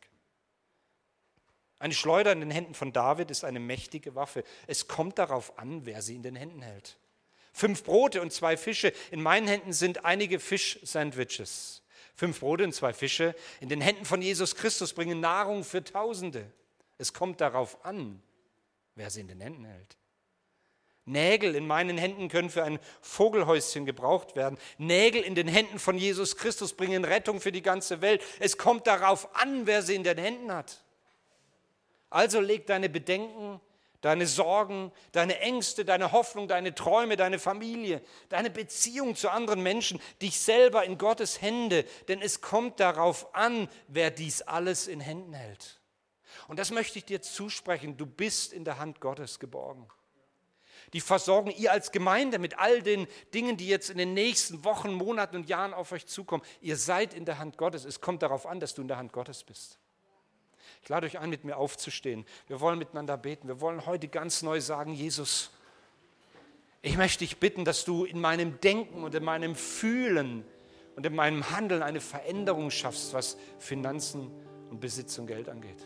Eine Schleuder in den Händen von David ist eine mächtige Waffe. Es kommt darauf an, wer sie in den Händen hält. 5 Brote und 2 Fische. In meinen Händen sind einige Fisch-Sandwiches. 5 Brote und 2 Fische in den Händen von Jesus Christus bringen Nahrung für Tausende. Es kommt darauf an, wer sie in den Händen hält. Nägel in meinen Händen können für ein Vogelhäuschen gebraucht werden. Nägel in den Händen von Jesus Christus bringen Rettung für die ganze Welt. Es kommt darauf an, wer sie in den Händen hat. Also leg deine Bedenken, deine Sorgen, deine Ängste, deine Hoffnung, deine Träume, deine Familie, deine Beziehung zu anderen Menschen, dich selber in Gottes Hände, denn es kommt darauf an, wer dies alles in Händen hält. Und das möchte ich dir zusprechen, du bist in der Hand Gottes geborgen. Die Versorgung, ihr als Gemeinde mit all den Dingen, die jetzt in den nächsten Wochen, Monaten und Jahren auf euch zukommen, ihr seid in der Hand Gottes. Es kommt darauf an, dass du in der Hand Gottes bist. Ich lade euch ein, mit mir aufzustehen. Wir wollen miteinander beten. Wir wollen heute ganz neu sagen, Jesus, ich möchte dich bitten, dass du in meinem Denken und in meinem Fühlen und in meinem Handeln eine Veränderung schaffst, was Finanzen und Besitz und Geld angeht.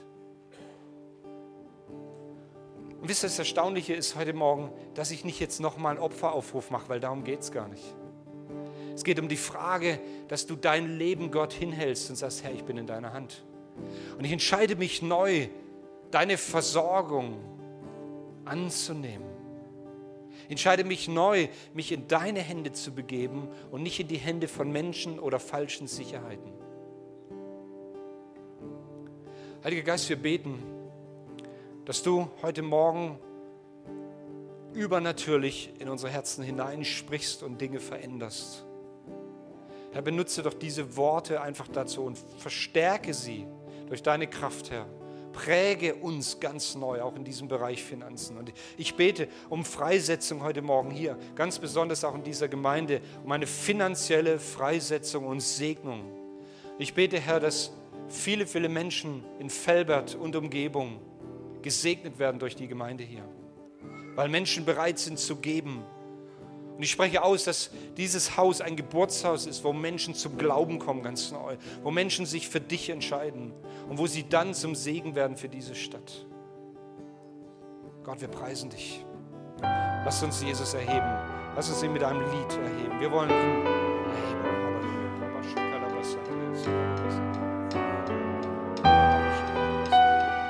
Und wisst ihr, das Erstaunliche ist heute Morgen, dass ich nicht jetzt nochmal einen Opferaufruf mache, weil darum geht es gar nicht. Es geht um die Frage, dass du dein Leben Gott hinhältst und sagst, Herr, ich bin in deiner Hand. Und ich entscheide mich neu, deine Versorgung anzunehmen. Ich entscheide mich neu, mich in deine Hände zu begeben und nicht in die Hände von Menschen oder falschen Sicherheiten. Heiliger Geist, wir beten, dass du heute Morgen übernatürlich in unsere Herzen hineinsprichst und Dinge veränderst. Herr, benutze doch diese Worte einfach dazu und verstärke sie durch deine Kraft, Herr. Präge uns ganz neu, auch in diesem Bereich Finanzen. Und ich bete um Freisetzung heute Morgen hier, ganz besonders auch in dieser Gemeinde, um eine finanzielle Freisetzung und Segnung. Ich bete, Herr, dass viele, viele Menschen in Velbert und Umgebung gesegnet werden durch die Gemeinde hier, weil Menschen bereit sind zu geben. Und ich spreche aus, dass dieses Haus ein Geburtshaus ist, wo Menschen zum Glauben kommen, ganz neu, wo Menschen sich für dich entscheiden und wo sie dann zum Segen werden für diese Stadt. Gott, wir preisen dich. Lass uns Jesus erheben. Lass uns ihn mit einem Lied erheben. Wir wollen ihn